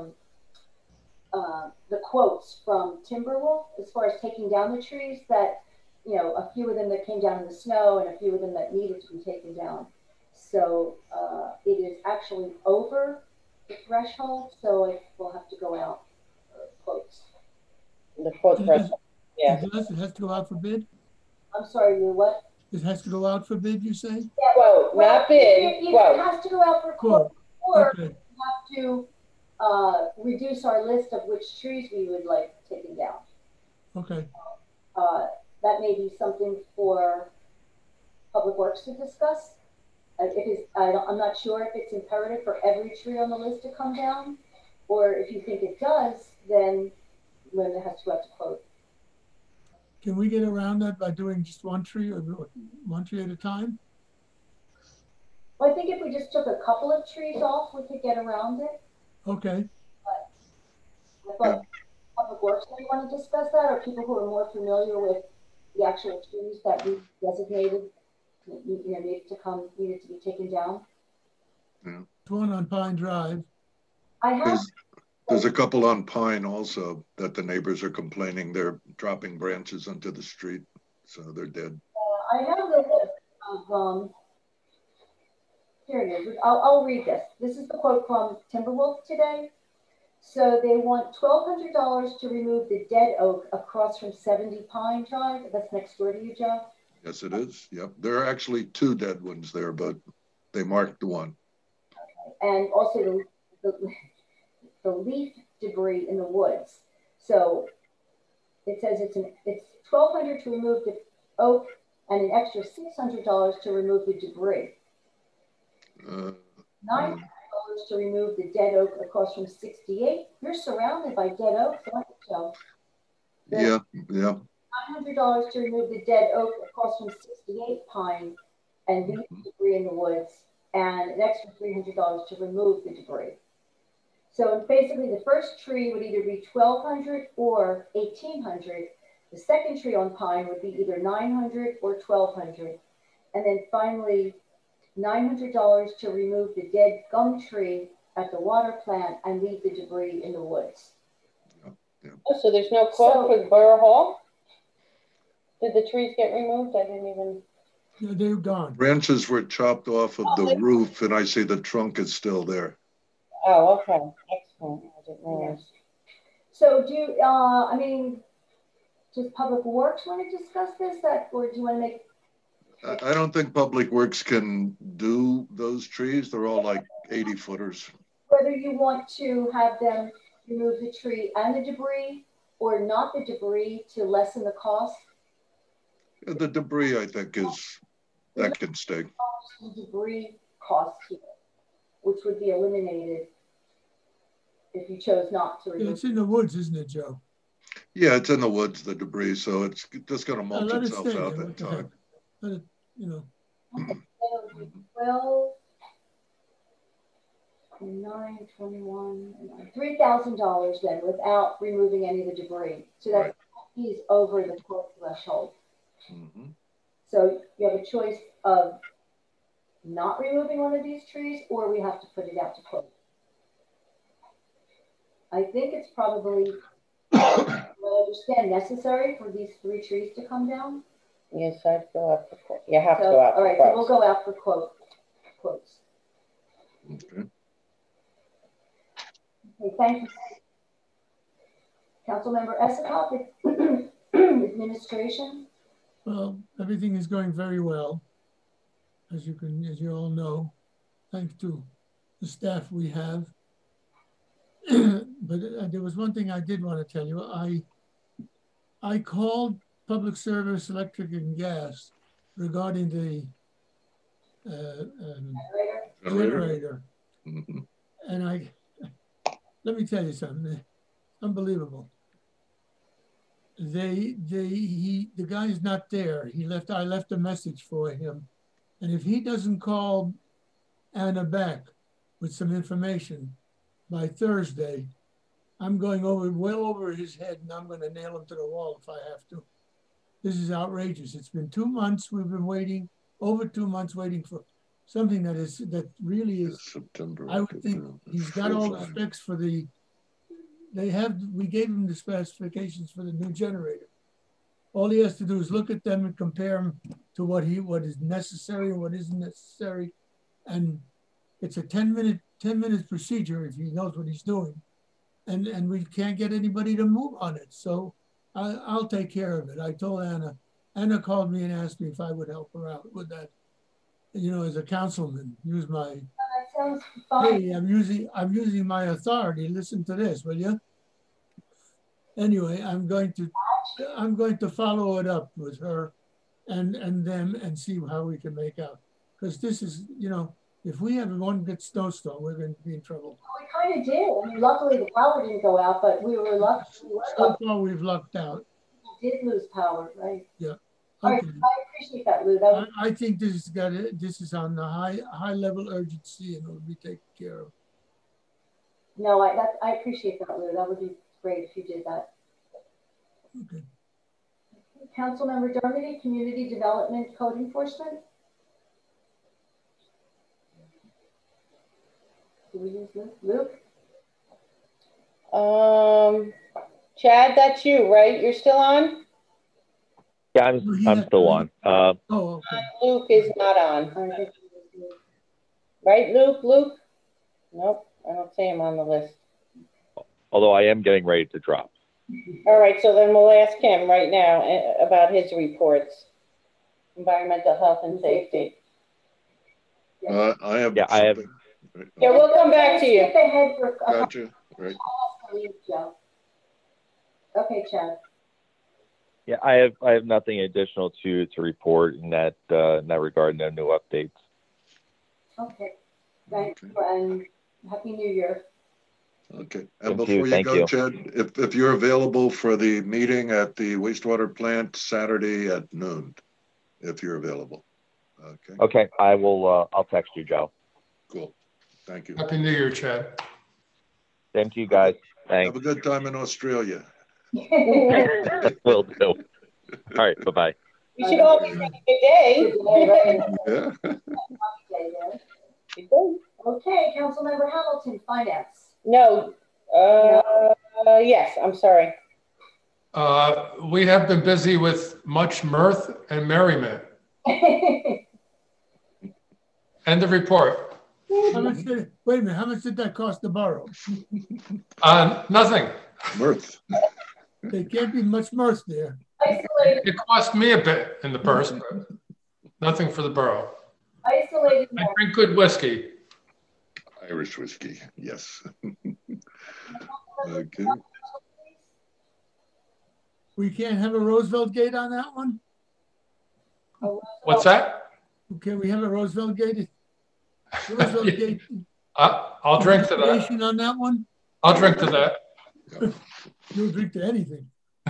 the quotes from Timberwolf as far as taking down the trees that, a few of them that came down in the snow and a few of them that needed to be taken down. So it is actually over the threshold, so it will have to go out for quotes. The quote threshold. Yeah. It has to go out for bid? I'm sorry, you what? It has to go out for bid, you say? Yeah, Quote, not bid. Either it has to go out for quote, or Okay. we have to reduce our list of which trees we would like taken down. Okay. That may be something for Public Works to discuss. I'm not sure if it's imperative for every tree on the list to come down, or if you think it does, then it has to go out to quote. Can we get around that by doing just one tree or one tree at a time? Well, I think if we just took a couple of trees off, we could get around it. Okay. I thought Public Works may want to discuss that, or people who are more familiar with the actual trees that we designated needed to be taken down. Yeah. One on Pine Drive. I have. There's a couple on Pine also that the neighbors are complaining they're dropping branches onto the street, so they're dead. I have the list of, here it is. I'll read this. This is the quote from Timberwolf today. So they want $1,200 to remove the dead oak across from 70 Pine Drive. That's next door to you, Joe? Yes, it is. Yep. There are actually 2 dead ones there, but they marked one. Okay. And also the leaf debris in the woods. So it says it's $1,200 to remove the oak and an extra $600 to remove the debris. $900 to remove the dead oak across from 68. You're surrounded by dead oaks, aren't you, Joe? Yeah. $900 to remove the dead oak across from 68 Pine and leave the debris in the woods, and an extra $300 to remove the debris. So basically, the first tree would either be $1,200 or $1,800. The second tree on Pine would be either $900 or $1,200, and then finally, $900 to remove the dead gum tree at the water plant and leave the debris in the woods. Oh, so there's no quote for the Borough Hall? Did the trees get removed? I didn't even. Yeah, they're gone. Branches were chopped off of the roof, and I see the trunk is still there. Oh, okay. Excellent. I didn't realize. So do you, I mean, does Public Works want to discuss this, or do you want to make? I don't think Public Works can do those trees. They're all like 80 footers. Whether you want to have them remove the tree and the debris, or not the debris to lessen the cost? The debris, I think, that can stay. The debris cost here, which would be eliminated if you chose not to remove. Yeah, it's in the woods, isn't it, Joe? Yeah, it's in the woods, the debris, so it's just going to mulch Let it itself stay out there. in time. Let it, you know. 12, 9, 21, $3,000 then without removing any of the debris. So that's he's over the quote threshold. Mm-hmm. So you have a choice of not removing one of these trees, or we have to put it out to quote. I think it's probably, I understand, necessary for these 3 trees to come down. Yes, I'd go out for quote. You have to go out for all right, quotes. so we'll go out for quotes. Okay. Okay, thank you. Councilmember Esicott, administration. Well, everything is going very well, as you all know, thanks to the staff we have. But there was one thing I did want to tell you. I called Public Service Electric and Gas regarding the generator. Mm-hmm. And let me tell you something, unbelievable. The guy's not there. I left a message for him. And if he doesn't call Anna back with some information by Thursday, I'm going well over his head, and I'm going to nail him to the wall if I have to. This is outrageous. It's been 2 months. We've been waiting, over 2 months waiting for something that really is, September. I would think he's got all the specs for we gave him the specifications for the new generator. All he has to do is look at them and compare them to what is necessary and what isn't necessary. And it's a 10-minute procedure if he knows what he's doing. And we can't get anybody to move on it. So I'll take care of it. I told Anna. Anna called me and asked me if I would help her out with that. You know, as a councilman, use my, That sounds fine. hey, I'm using my authority. Listen to this, will you? Anyway, I'm going to follow it up with her and them and see how we can make out. Because this is, you know, if we have one good snowstorm, we're going to be in trouble. We kind of did. I mean, luckily the power didn't go out, but we were lucky. So far, we've lucked out. We did lose power, right? Yeah. All right, Okay. I appreciate that, Lou. I think this is on the high level urgency, and it will be taken care of. No, I appreciate that, Lou. That would be great if you did that. Okay. Councilmember Dermody, Community Development Code Enforcement. Do we use Luke? Chad, that's you, right? You're still on? Yeah, I'm still on. Oh, okay. Luke is not on. Right, Luke? Nope, I don't see him on the list. Although I am getting ready to drop. All right, so then we'll ask him right now about his reports. Environmental health and safety. I have. Yeah, I have. Yeah, we'll come back to you. Skip ahead for Gotcha. Right. Joe. Okay, Chad. Yeah, I have nothing additional to report in that regard. No new updates. Okay. Thank you, and Happy New Year. Okay. And Thank before you thank go, you. Chad, if you're available for the meeting at the wastewater plant Saturday at noon, if you're available. Okay. Okay, I will. I'll text you, Joe. Cool. Thank you. Happy New Year, Chad. Same to you guys. Thanks. Have a good time in Australia. Will do. All right. Bye-bye. We should all be having a good day. Yeah. Okay, Councilmember Hamilton, Finance. No. Yes, I'm sorry. We have been busy with much mirth and merriment. End of report. How much did, wait a minute, how much did that cost the borough? Nothing. Mirth. There can't be much mirth there. Isolated. It cost me a bit in the purse, but nothing for the borough. Isolated. I drink good whiskey. Irish whiskey, yes. Okay. We can't have a Roosevelt Gate on that one? What's that? Can we have a Roosevelt Gate? Roosevelt Gate. I'll drink to that. On that one? I'll drink to that. You'll drink to anything.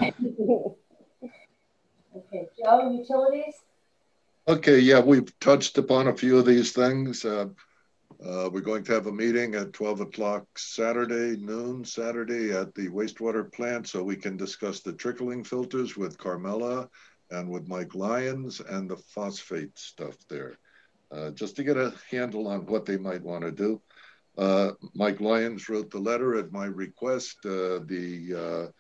Okay, Joe, utilities? Okay, yeah, we've touched upon a few of these things. We're going to have a meeting at 12 o'clock noon Saturday at the wastewater plant so we can discuss the trickling filters with Carmela and with Mike Lyons and the phosphate stuff there. Just to get a handle on what they might want to do. Mike Lyons wrote the letter at my request. The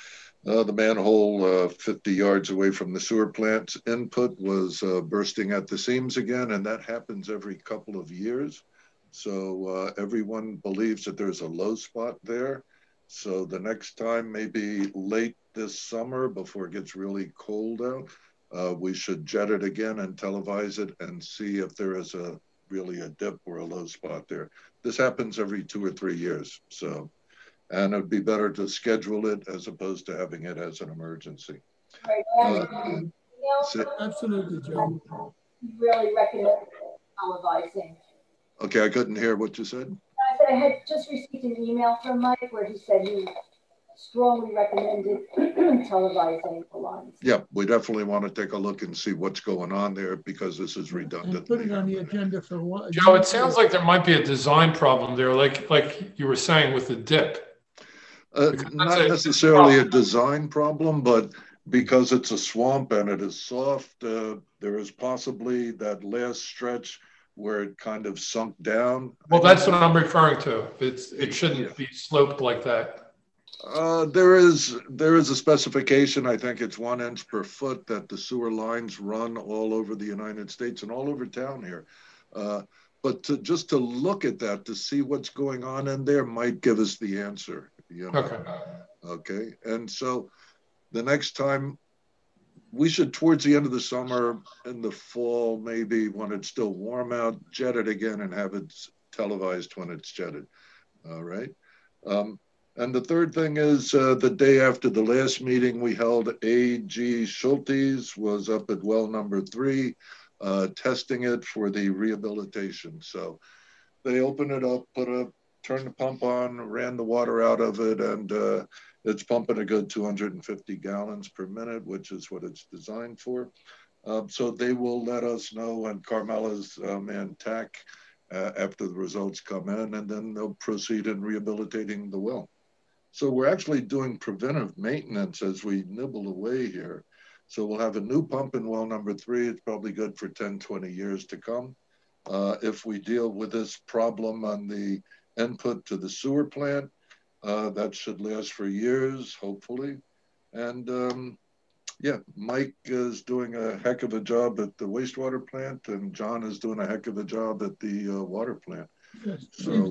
manhole 50 yards away from the sewer plant's input was bursting at the seams again, and that happens every couple of years. So everyone believes that there's a low spot there. So the next time, maybe late this summer before it gets really cold out, we should jet it again and televise it and see if there is really a dip or a low spot there. This happens every 2 or 3 years. So, and it'd be better to schedule it as opposed to having it as an emergency. Right. Absolutely, Joe. You really recommend televising. Okay, I couldn't hear what you said. I said I had just received an email from Mike where he said he strongly recommended televising the lines. Yeah, we definitely want to take a look and see what's going on there because this is redundant. And put it on the agenda for what? Joe, it sounds like there might be a design problem there, like you were saying with the dip. Not necessarily a design problem, but because it's a swamp and it is soft, there is possibly that last stretch where it kind of sunk down. Well, that's what I'm referring to. It shouldn't be sloped like that. There is a specification. I think it's 1 inch per foot that the sewer lines run all over the United States and all over town here. But just to look at that, to see what's going on in there might give us the answer. You know? Okay. Okay. And so the next time, we should, towards the end of the summer, in the fall, maybe when it's still warm out, jet it again and have it televised when it's jetted. All right. And the third thing is the day after the last meeting we held, A.G. Schultes was up at well number 3, testing it for the rehabilitation. So they opened it up, turned the pump on, ran the water out of it, and it's pumping a good 250 gallons per minute, which is what it's designed for. So they will let us know, and Carmela's man TAC, after the results come in, and then they'll proceed in rehabilitating the well. So we're actually doing preventive maintenance as we nibble away here. So we'll have a new pump in well number 3. It's probably good for 10, 20 years to come. If we deal with this problem on the input to the sewer plant, that should last for years, hopefully. And yeah, Mike is doing a heck of a job at the wastewater plant, and John is doing a heck of a job at the water plant. Yes,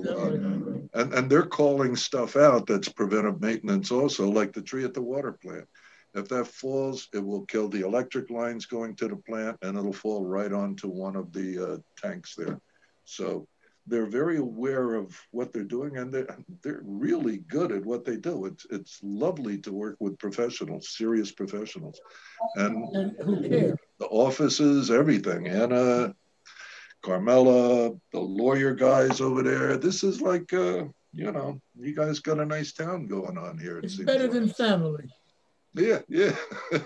So, and they're calling stuff out that's preventive maintenance also, like the tree at the water plant. If that falls, it will kill the electric lines going to the plant, and it'll fall right onto one of the tanks there. So they're very aware of what they're doing, and they're really good at what they do. It's lovely to work with professionals, serious professionals. And who care? The offices, everything. Anna, Carmela, the lawyer guys over there. This is like you know, you guys got a nice town going on here. It's better than family. Yeah, yeah.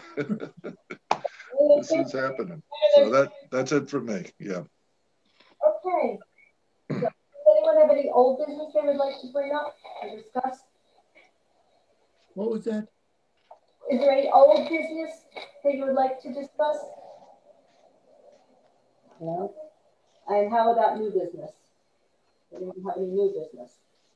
This is happening. So that's it for me. Yeah. Okay. So, does anyone have any old business they would like to bring up or discuss? What was that? Is there any old business that you would like to discuss? No. And how about new business? Does anyone have any new business?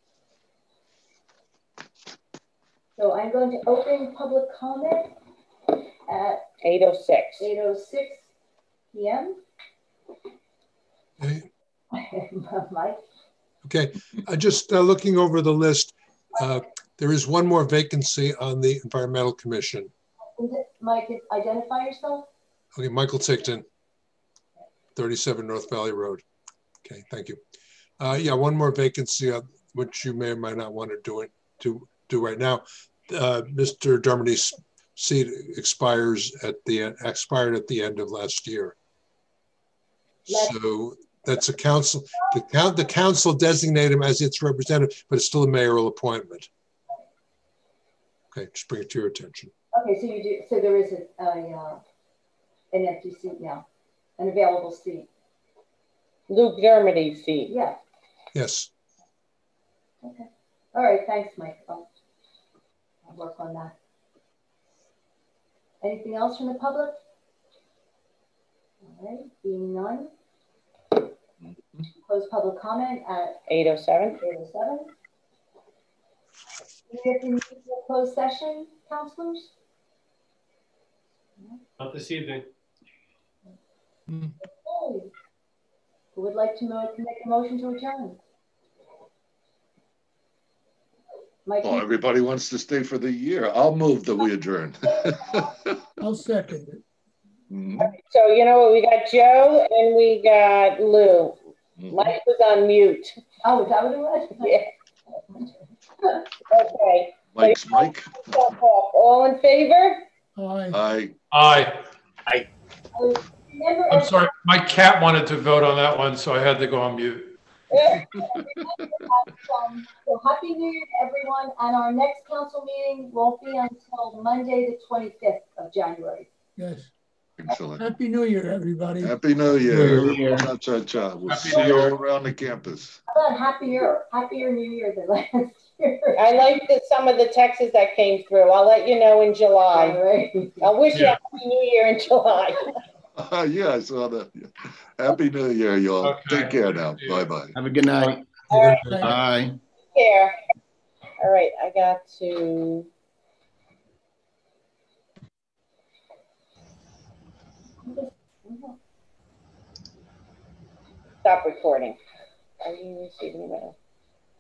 So I'm going to open public comment at 8:06. 8:06 p.m. Okay. Mike? Okay, just looking over the list, there is one more vacancy on the Environmental Commission. Is it, Mike, identify yourself? Okay, Michael Tickton, 37 North Valley Road. Okay, thank you. Yeah, one more vacancy, which you may or may not want to do right now. Mr. Dermody's seat expired at the end of last year. So that's a council. The council designated him as its representative, but it's still a mayoral appointment. Okay, just bring it to your attention. Okay, so you do. So there is an empty seat now, an available seat. Luke Dermody's seat. Yeah. Yes. Okay. All right. Thanks, Mike. I'll work on that. Anything else from the public? All right. Being none. Close public comment at 8:07. 8:07. Do we have to move to a closed session, counselors? Not this evening. Okay. Who would like to make a motion to adjourn? Mike, Well, everybody wants to stay for the year. I'll move that we adjourn. I'll second it. So you know what? We got Joe and we got Lou. Mike was on mute. Oh, is that what it was? Yeah. Okay. Mike's Mike. All in favor? Aye. Aye. Remember, I'm sorry, my cat wanted to vote on that one, so I had to go on mute. So happy New Year to everyone, and our next council meeting won't be until Monday, the 25th of January. Yes. Excellent. Happy New Year, everybody. Happy New Year. New Year. Cha, cha, cha. We'll Happy see New you Year. all around the campus. How about happier New Year than last year? I like some of the texts that came through. I'll let you know in July. All right. I wish you a happy New Year in July. Yeah, I saw that. Happy New Year, y'all. Okay. Take care now. Bye-bye. Have a good night. All right. Bye. Take care. All right, I got to. Stop recording. Are you receiving email?